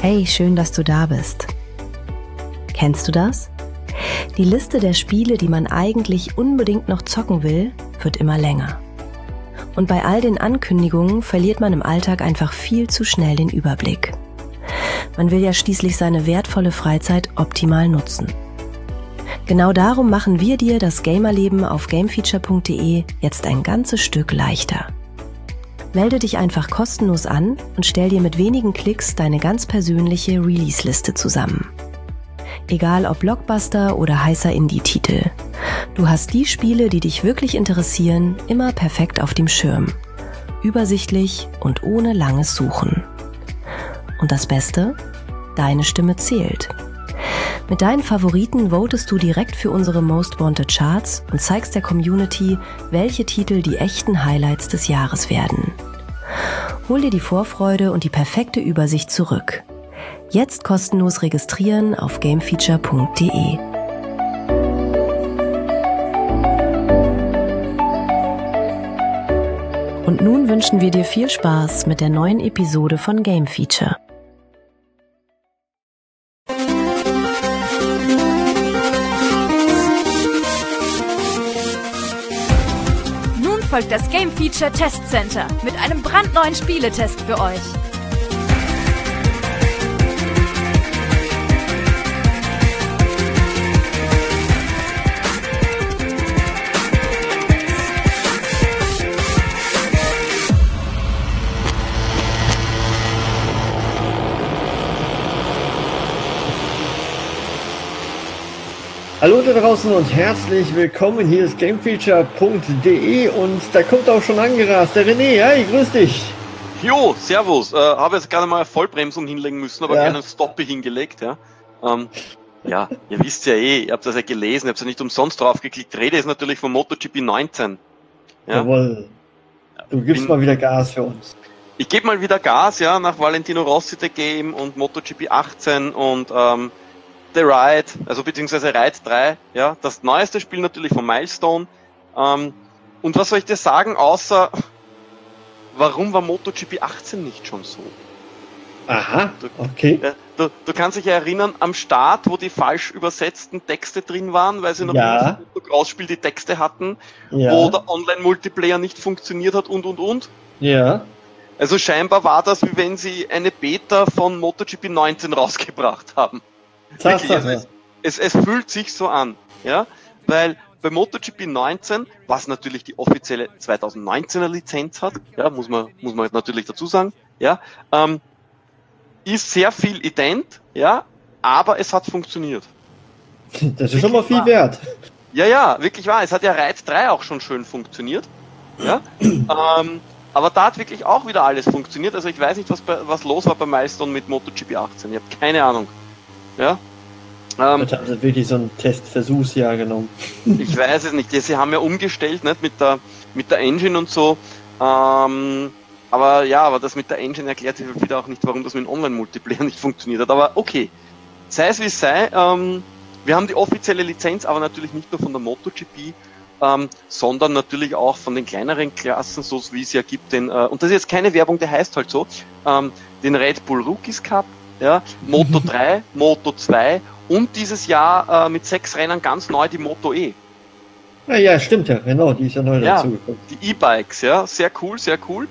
Hey, schön, dass du da bist. Kennst du das? Die Liste der Spiele, die man eigentlich unbedingt noch zocken will, wird immer länger. Und bei all den Ankündigungen verliert man im Alltag einfach viel zu schnell den Überblick. Man will ja schließlich seine wertvolle Freizeit optimal nutzen. Genau darum machen wir dir das Gamerleben auf gamefeature.de jetzt ein ganzes Stück leichter. Melde dich einfach kostenlos an und stell dir mit wenigen Klicks deine ganz persönliche Release-Liste zusammen. Egal ob Blockbuster oder heißer Indie-Titel. Du hast die Spiele, die dich wirklich interessieren, immer perfekt auf dem Schirm. Übersichtlich und ohne langes Suchen. Und das Beste? Deine Stimme zählt. Mit deinen Favoriten votest du direkt für unsere Most Wanted Charts und zeigst der Community, welche Titel die echten Highlights des Jahres werden. Hol dir die Vorfreude und die perfekte Übersicht zurück. Jetzt kostenlos registrieren auf gamefeature.de. Und nun wünschen wir dir viel Spaß mit der neuen Episode von Game Feature. Folgt das Game Feature Test Center mit einem brandneuen Spieletest für euch. Hallo da draußen und herzlich willkommen, hier ist gamefeature.de und da kommt auch schon angerast der René. Hi, grüß dich. Jo, servus. Habe jetzt gerade mal eine Vollbremsung hinlegen müssen, aber keinen Stoppe hingelegt. Ja, ja, ihr wisst ja ihr habt das ja gelesen, ihr habt ja nicht umsonst draufgeklickt. Rede ist natürlich vom MotoGP 19. Ja? Jawohl. Du gibst mal wieder Gas für uns. Ich gebe mal wieder Gas, ja, nach Valentino Rossi The Game und MotoGP 18 und The Ride, also beziehungsweise Ride 3, ja, das neueste Spiel natürlich von Milestone. Und was soll ich dir sagen, außer warum war MotoGP 18 nicht schon so? Aha, okay. Du kannst dich ja erinnern, am Start, wo die falsch übersetzten Texte drin waren, weil sie noch nicht das Motocross-Spiel die Texte hatten, wo der Online-Multiplayer nicht funktioniert hat und. Ja. Also scheinbar war das, wie wenn sie eine Beta von MotoGP 19 rausgebracht haben. Wirklich, also es fühlt sich so an, ja, weil bei MotoGP 19, was natürlich die offizielle 2019er Lizenz hat, ja, muss man natürlich dazu sagen, ja, ist sehr viel ident, ja, aber es hat funktioniert. Das ist wirklich schon mal viel wert. Ja, wirklich wahr. Es hat ja Ride 3 auch schon schön funktioniert, ja, aber da hat wirklich auch wieder alles funktioniert. Also ich weiß nicht, was los war bei Milestone mit MotoGP 18. Ich habe keine Ahnung. Ja. Das haben sie wirklich so ein Testversuchsjahr genommen. Ich weiß es nicht. Sie haben ja umgestellt, nicht, mit der Engine und so. Aber das mit der Engine erklärt sich wieder auch nicht, warum das mit dem Online-Multiplayer nicht funktioniert hat. Aber okay, sei es wie es sei. Wir haben die offizielle Lizenz, aber natürlich nicht nur von der MotoGP, sondern natürlich auch von den kleineren Klassen, so wie es ja gibt. Und das ist jetzt keine Werbung, der heißt halt so, den Red Bull Rookies Cup. Ja, Moto 3, Moto 2 und dieses Jahr mit 6 Rennen ganz neu die Moto E. Ja, stimmt ja, genau, die ist ja neu dazugekommen. Die E-Bikes, ja, sehr cool, sehr cool.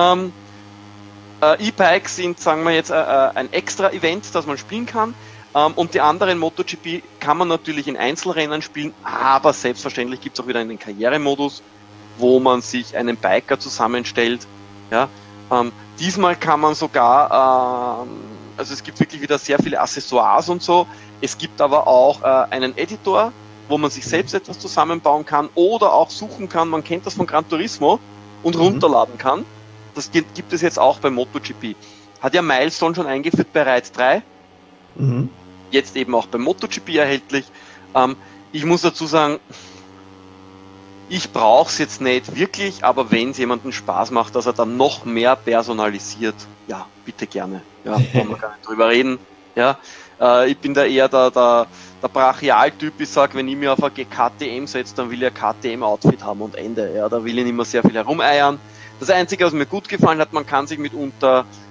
E-Bikes sind, sagen wir jetzt, ein extra Event, das man spielen kann. Und die anderen MotoGP kann man natürlich in Einzelrennen spielen, aber selbstverständlich gibt es auch wieder einen Karrieremodus, wo man sich einen Biker zusammenstellt. Ja, diesmal kann man sogar also es gibt wirklich wieder sehr viele Accessoires und so. Es gibt aber auch einen Editor, wo man sich selbst etwas zusammenbauen kann oder auch suchen kann. Man kennt das von Gran Turismo und runterladen kann. Das gibt es jetzt auch bei MotoGP. Hat ja Milestone schon eingeführt bei Ride 3. Jetzt eben auch bei MotoGP erhältlich. Ich muss dazu sagen, ich brauche es jetzt nicht wirklich, aber wenn es jemandem Spaß macht, dass er dann noch mehr personalisiert, ja, bitte gerne. Ja, wollen wir gar nicht drüber reden. Ja, ich bin da eher der Brachialtyp, ich sage, wenn ich mir auf ein KTM setze, dann will ich ein KTM-Outfit haben und Ende. Ja, da will ich nicht mehr sehr viel herumeiern. Das Einzige, was mir gut gefallen hat, man kann sich mitunter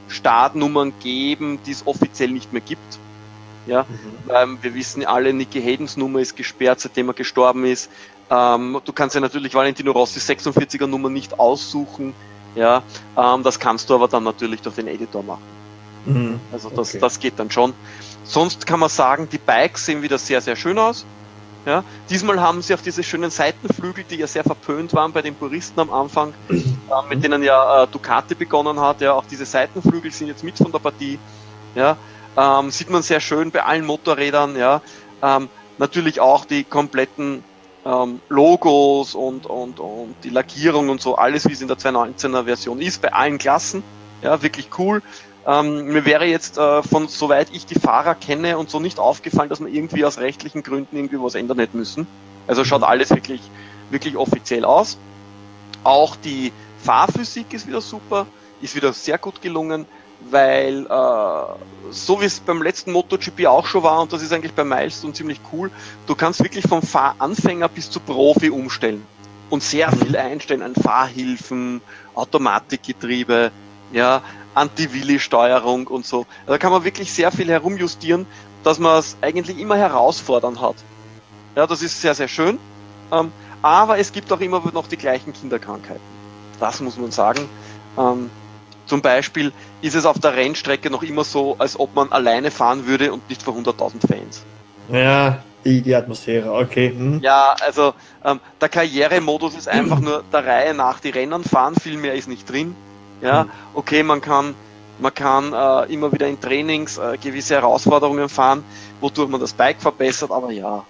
Startnummern geben, die es offiziell nicht mehr gibt. Ja, wir wissen alle, Nicky Haydens Nummer ist gesperrt, seitdem er gestorben ist. Du kannst ja natürlich Valentino Rossi 46er Nummer nicht aussuchen. Ja, das kannst du aber dann natürlich durch den Editor machen. Also das geht dann schon. Sonst kann man sagen, die Bikes sehen wieder sehr, sehr schön aus. Ja, diesmal haben sie auch diese schönen Seitenflügel, die ja sehr verpönt waren bei den Puristen am Anfang, mit denen ja Ducati begonnen hat. Ja, auch diese Seitenflügel sind jetzt mit von der Partie. Ja, sieht man sehr schön bei allen Motorrädern. Ja, natürlich auch die kompletten Logos und die Lackierung und so, alles wie es in der 219er Version ist, bei allen Klassen. Ja, wirklich cool. Mir wäre jetzt von soweit ich die Fahrer kenne und so nicht aufgefallen, dass man irgendwie aus rechtlichen Gründen irgendwie was ändern hätte müssen. Also schaut alles wirklich, wirklich offiziell aus. Auch die Fahrphysik ist wieder super, ist wieder sehr gut gelungen, weil so wie es beim letzten MotoGP auch schon war, und das ist eigentlich bei Milestone ziemlich cool, du kannst wirklich vom Fahranfänger bis zu Profi umstellen und sehr viel einstellen an Fahrhilfen, Automatikgetriebe, ja, Anti-Willi-Steuerung und so. Da kann man wirklich sehr viel herumjustieren, dass man es eigentlich immer herausfordernd hat. Ja, das ist sehr, sehr schön. Aber es gibt auch immer noch die gleichen Kinderkrankheiten. Das muss man sagen. Zum Beispiel ist es auf der Rennstrecke noch immer so, als ob man alleine fahren würde und nicht vor 100.000 Fans. Ja, die Atmosphäre, okay. Ja, also der Karrieremodus ist einfach nur der Reihe nach die Rennen fahren, viel mehr ist nicht drin. Ja, okay, man kann immer wieder in Trainings gewisse Herausforderungen fahren, wodurch man das Bike verbessert, aber ja.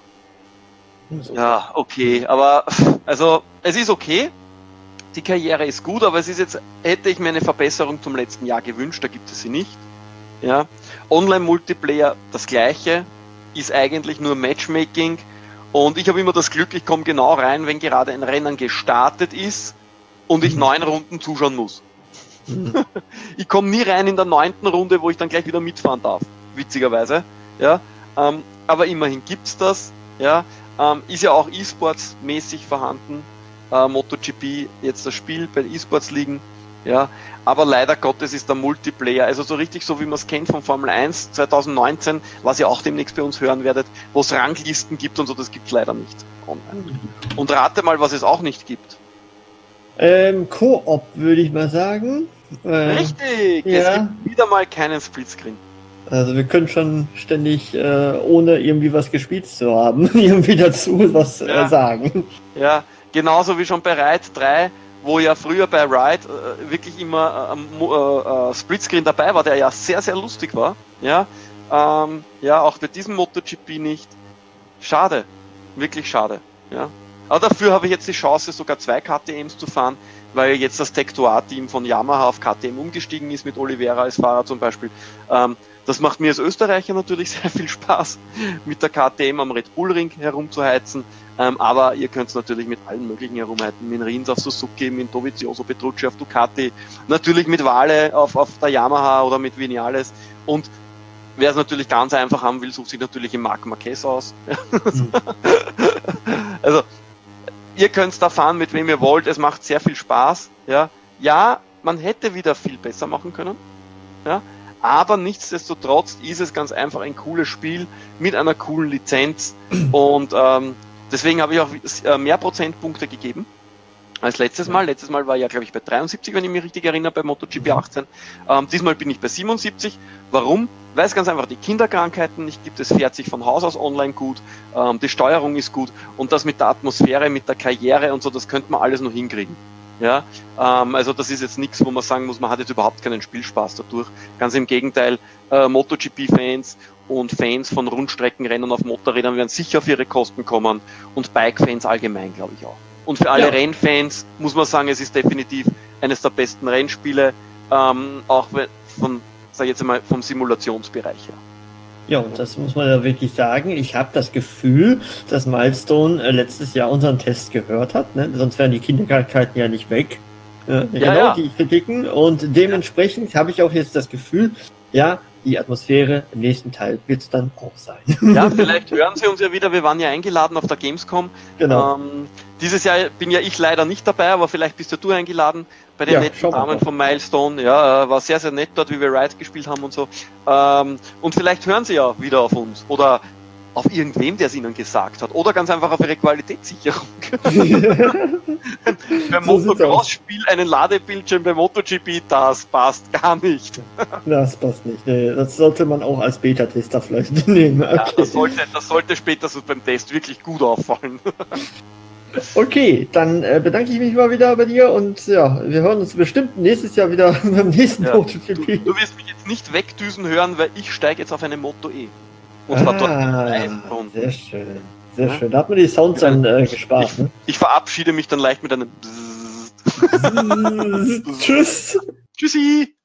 Ja, okay, aber also es ist okay. Die Karriere ist gut, aber es ist jetzt, hätte ich mir eine Verbesserung zum letzten Jahr gewünscht, da gibt es sie nicht. Ja. Online-Multiplayer das gleiche, ist eigentlich nur Matchmaking und ich habe immer das Glück, ich komme genau rein, wenn gerade ein Rennen gestartet ist und ich 9 Runden zuschauen muss. Ich komme nie rein in der 9. Runde, wo ich dann gleich wieder mitfahren darf, witzigerweise. Ja. Aber immerhin gibt's das. Ja. Ist ja auch E-Sports mäßig vorhanden. MotoGP, jetzt das Spiel bei E-Sports liegen, ja, aber leider Gottes ist der Multiplayer, also so richtig so wie man es kennt von Formel 1 2019, was ihr auch demnächst bei uns hören werdet, wo es Ranglisten gibt und so, das gibt's leider nicht online. Und rate mal, was es auch nicht gibt. Koop würde ich mal sagen. Richtig, ja. Es gibt wieder mal keinen Splitscreen. Also wir können schon ständig, ohne irgendwie was gespielt zu haben, irgendwie dazu was sagen. Ja. Genauso wie schon bei Ride 3, wo ja früher bei Ride wirklich immer Splitscreen dabei war, der ja sehr, sehr lustig war. Ja, auch bei diesem MotoGP nicht. Schade, wirklich schade. Ja. Aber dafür habe ich jetzt die Chance, sogar 2 KTMs zu fahren, weil jetzt das Tech2A-Team von Yamaha auf KTM umgestiegen ist mit Oliveira als Fahrer zum Beispiel. Das macht mir als Österreicher natürlich sehr viel Spaß, mit der KTM am Red Bull Ring herumzuheizen. Aber ihr könnt natürlich mit allen möglichen herumhalten, mit Rins auf Suzuki, mit Dovizioso, Petrucci auf Ducati, natürlich mit Vale auf der Yamaha oder mit Vinales und wer es natürlich ganz einfach haben will, sucht sich natürlich im Marc Marquez aus. Also, ihr könnt da fahren, mit wem ihr wollt, es macht sehr viel Spaß. Ja, man hätte wieder viel besser machen können, ja, aber nichtsdestotrotz ist es ganz einfach ein cooles Spiel mit einer coolen Lizenz und deswegen habe ich auch mehr Prozentpunkte gegeben als letztes Mal. Letztes Mal war ja, glaube ich, bei 73, wenn ich mich richtig erinnere, bei MotoGP 18. Diesmal bin ich bei 77. Warum? Weil es ganz einfach die Kinderkrankheiten nicht gibt. Es fährt sich von Haus aus online gut. Die Steuerung ist gut. Und das mit der Atmosphäre, mit der Karriere und so, das könnte man alles noch hinkriegen. Ja, also das ist jetzt nichts, wo man sagen muss, man hat jetzt überhaupt keinen Spielspaß dadurch. Ganz im Gegenteil, MotoGP-Fans und Fans von Rundstreckenrennen auf Motorrädern werden sicher auf ihre Kosten kommen und Bike-Fans allgemein, glaube ich auch. Und für alle Rennfans muss man sagen, es ist definitiv eines der besten Rennspiele, auch von, sag ich jetzt mal, vom Simulationsbereich her. Ja, und das muss man ja wirklich sagen. Ich habe das Gefühl, dass Milestone letztes Jahr unseren Test gehört hat, ne? Sonst wären die Kinderkrankheiten ja nicht weg. Die Kritiken. Und dementsprechend habe ich auch jetzt das Gefühl, ja, die Atmosphäre im nächsten Teil wird es dann auch sein. Ja, vielleicht hören Sie uns ja wieder. Wir waren ja eingeladen auf der Gamescom. Genau. Dieses Jahr bin ja ich leider nicht dabei, aber vielleicht bist ja du eingeladen bei den netten Damen von Milestone. Ja, war sehr, sehr nett dort, wie wir Riot gespielt haben und so. Und vielleicht hören Sie ja wieder auf uns oder auf irgendwem, der es Ihnen gesagt hat. Oder ganz einfach auf Ihre Qualitätssicherung. Beim Motocross-Spiel einen Ladebildschirm bei MotoGP, das passt gar nicht. Das passt nicht. Nee, das sollte man auch als Beta-Tester vielleicht nehmen. Okay. Ja, das sollte später so beim Test wirklich gut auffallen. Okay, dann bedanke ich mich mal wieder bei dir und ja, wir hören uns bestimmt nächstes Jahr wieder beim nächsten MotoGP. Du wirst mich jetzt nicht wegdüsen hören, weil ich steige jetzt auf eine Moto E. Und zwar dort sehr schön. Sehr schön. Da hat man die Sounds dann gespart. Ich verabschiede mich dann leicht mit einem Tschüss. Tschüssi.